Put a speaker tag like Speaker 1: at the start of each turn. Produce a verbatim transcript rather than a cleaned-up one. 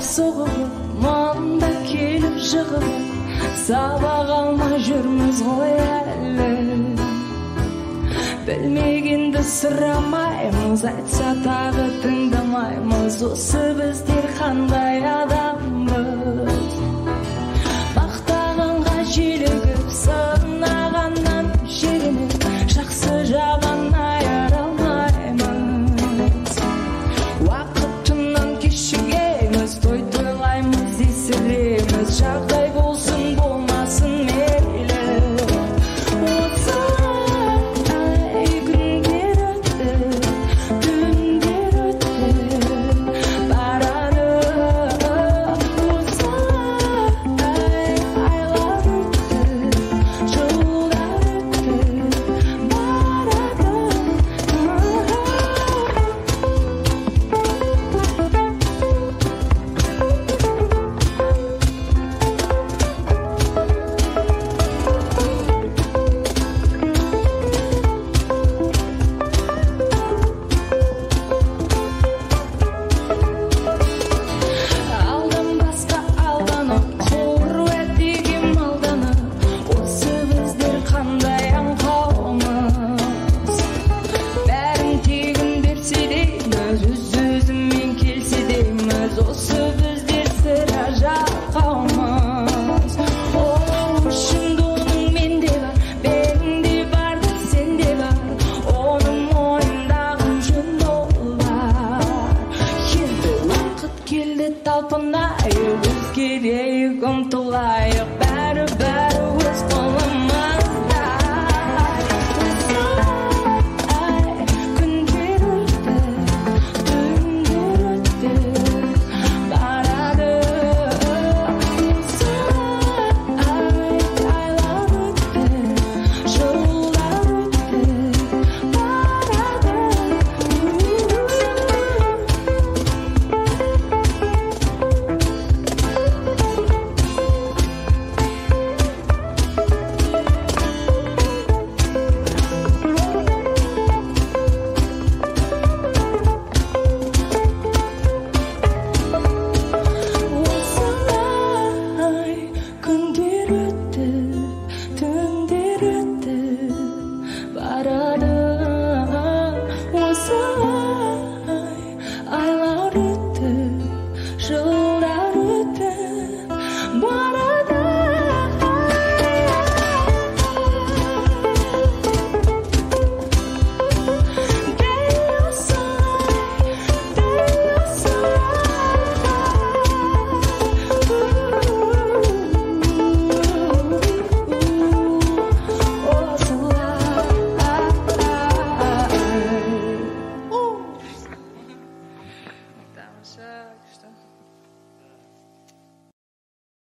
Speaker 1: соғып, мында келіп жығып, сабақ алмай жүрміз ғой әлі. Білмегенді сұрамаймыз, айтса тағы тыңдамаймыз, осы біздер қандай адамбыз. Мақтағанға желігіп, сынағаннан жерініп, жақсы жағын айыра алмаймыз. Уақытынан кешігеміз, той тойлаймыз, есіреміз, жағдай болсын болмасын мейлі. Осылай күндер өтті, түндер өтті, барады. Осылай айлар өтті, жылдар өтті, барады. Алданбасқа алданып, құр уәдеге малданып, осы біздер қандай аңқаумыз. Бәрін тегін берсе дейміз, өз-өзімен келсе дейміз, осы біздер сірә жалқаумыз. Ол шынды оның менде бар, бәрінде бар да сенде бар, оны мойындағым жөн болар. Енді уақыт келді талпынайық, өзгерейік, ұмтылайық, бәрі-бәрі